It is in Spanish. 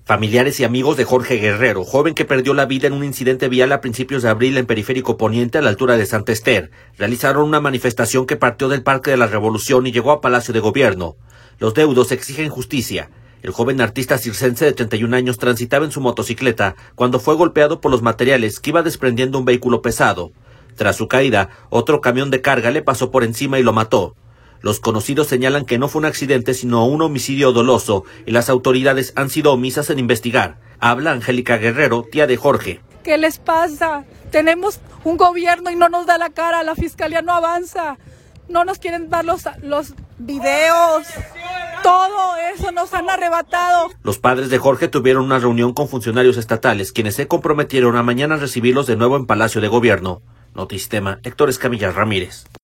Familiares y amigos de Jorge Guerrero, joven que perdió la vida en un incidente vial a principios de abril en Periférico Poniente a la altura de Santa Ester, realizaron una manifestación que partió del Parque de la Revolución y llegó a Palacio de Gobierno. Los deudos exigen justicia. El joven artista circense de 31 años transitaba en su motocicleta cuando fue golpeado por los materiales que iba desprendiendo un vehículo pesado. Tras su caída, otro camión de carga le pasó por encima y lo mató. Los conocidos señalan que no fue un accidente sino un homicidio doloso y las autoridades han sido omisas en investigar. Habla Angélica Guerrero, tía de Jorge. ¿Qué les pasa? Tenemos un gobierno y no nos da la cara, la fiscalía no avanza, no nos quieren dar los videos, todo eso nos han arrebatado. Los padres de Jorge tuvieron una reunión con funcionarios estatales, quienes se comprometieron a mañana recibirlos de nuevo en Palacio de Gobierno. Notistema, Héctor Escamilla Ramírez.